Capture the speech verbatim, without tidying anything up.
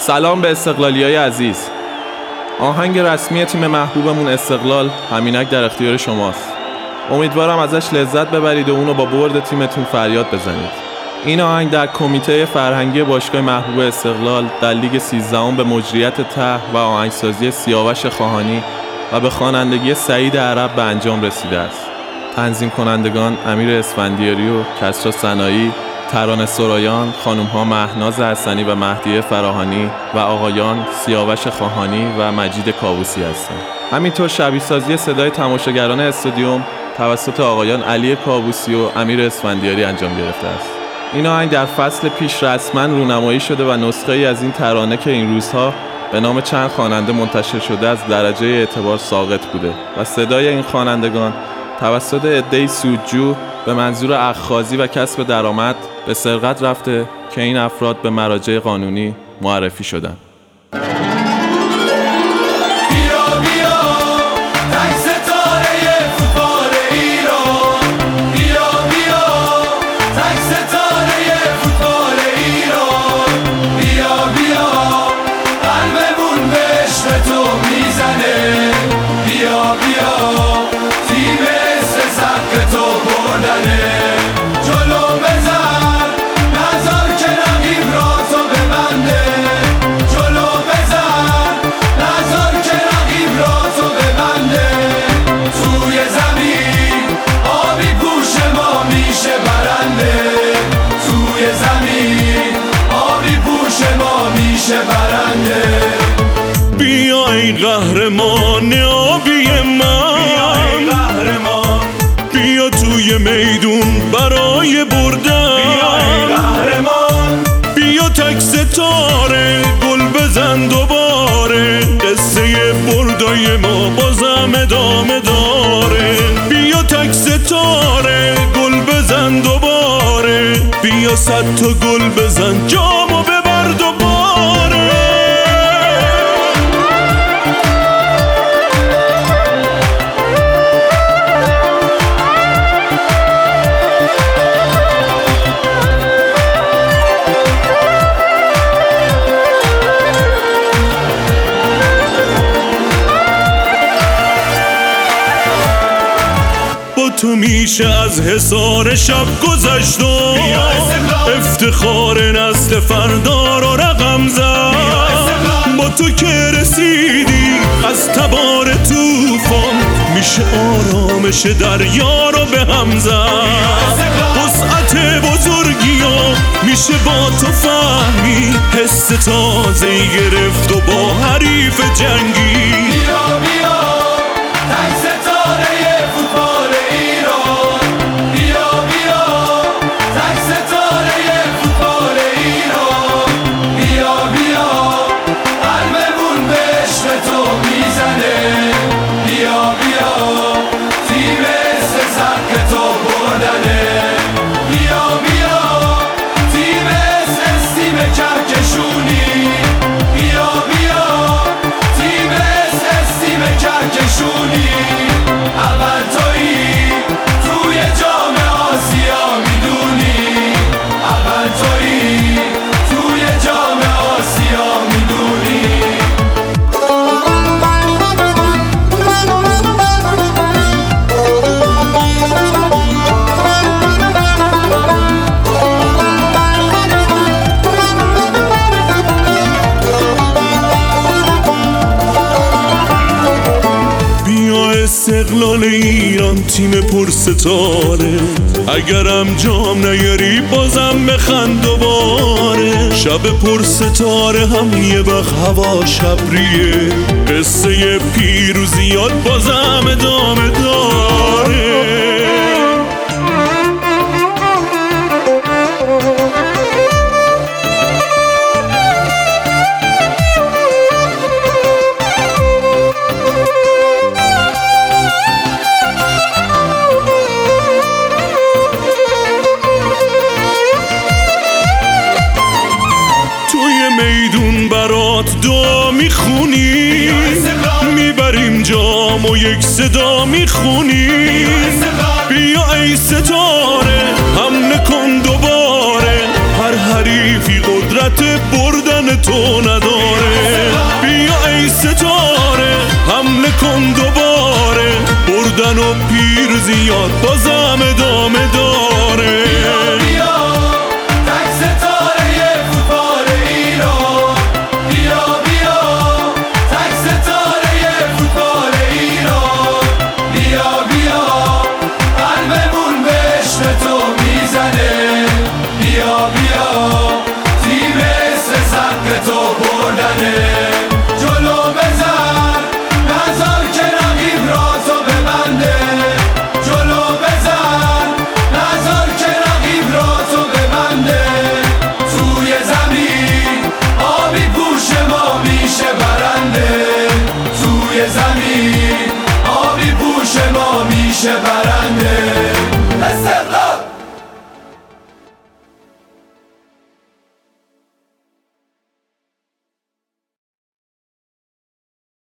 سلام به استقلالیای عزیز. آهنگ رسمی تیم محبوبمون استقلال همینک در اختیار شماست. امیدوارم ازش لذت ببرید و اونو با برد تیمتون فریاد بزنید. این آهنگ در کمیته فرهنگی باشگاه محبوب استقلال در لیگ سیزدهم به مجریت ته و آهنگسازی سیاوش خواهانی و به خوانندگی سعید عرب به انجام رسیده است. تنظیم کنندگان امیر اسفندیاری و کسرا سنایی، ترانه سرایان، خانم‌ها مهناز حسنی و مهدیه فراهانی و آقایان سیاوش خواهانی و مجید کاووسی هستند. همینطور شبیه سازی صدای تماشاگران استادیوم توسط آقایان علی کاووسی و امیر اسفندیاری انجام گرفته است. این آهنگ در فصل پیش رسما رونمایی شده و نسخه‌ای از این ترانه که این روزها به نام چند خواننده منتشر شده از درجه اعتبار ساقط بوده و صدای این خوانندگان توسط عده‌ای سودجو به منظور اخاذی و کسب درآمد به سرقت رفته که این افراد به مراجع قانونی معرفی شدند. بیا ای قهرمان آبی من، بیا توی میدون برای بردن، بیا تک ستاره گل بزن دوباره، قصه بردای ما بازم ادامه داره. بیا تک ستاره گل بزن دوباره، بیا صد تا گل بزن جامو ببر دوباره. تو میشه از حصار شب گذشت و افتخار نسل فردا رو رقم زد. با تو که رسیدی از تبار طوفان، میشه آرامش دریا رو به هم زد. وسعت بزرگیا میشه با تو فهمی، حس تازه‌ای گرفت و با حریف جنگی. بیا بیا تک ستاره فوتبال ایران، بیا بیا تک ستاره فوتبال ایران، بیا بیا قلبمون به عشق تو میزنه، بیا بیا تیم اسم سبک تو بردنه، بیا بیا تیم اسم تیم کهکشونی، بیا بیا تیم اسم تیم کهکشونی. اول تویی توی جام آسیا میدونی، اول تویی توی جام آسیا میدونی. استقلال ایران تیم پرستاره، اگرم جام نیاری بازم بخند دوباره. شب پرستاره هم یه وقت هوا شبریه، قصه پیروزیات بازم ادامه داره. میدون برات دعا میخونی، میبریم جام و یک صدا میخونی. بیا ای ستاره حمله کن دوباره، هر حریفی قدرت بردن مثل تو نداره. بیا ای ستاره حمله کن دوباره، بردن و پیر زیاد بازم ادامه داره.